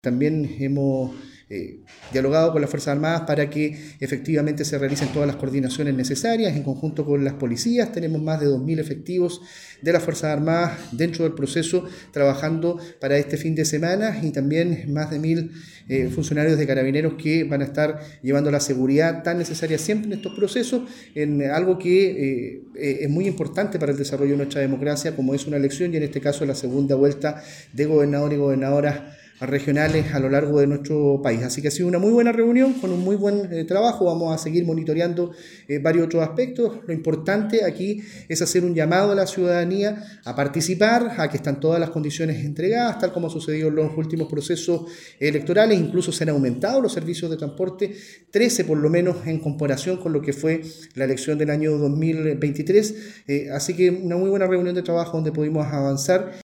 También hemos dialogado con las Fuerzas Armadas para que efectivamente se realicen todas las coordinaciones necesarias en conjunto con las policías. Tenemos más de 2.000 efectivos de las Fuerzas Armadas dentro del proceso trabajando para este fin de semana y también más de 1.000 funcionarios de Carabineros que van a estar llevando la seguridad tan necesaria siempre en estos procesos, en algo que es muy importante para el desarrollo de nuestra democracia, como es una elección y en este caso la segunda vuelta de gobernador y gobernadoras regionales a lo largo de nuestro país. Así que ha sido una muy buena reunión con un muy buen trabajo. Vamos a seguir monitoreando varios otros aspectos. Lo importante aquí es hacer un llamado a la ciudadanía a participar, a que están todas las condiciones entregadas, tal como ha sucedido en los últimos procesos electorales. Incluso se han aumentado los servicios de transporte, 13 por lo menos en comparación con lo que fue la elección del año 2023. Así que una muy buena reunión de trabajo donde pudimos avanzar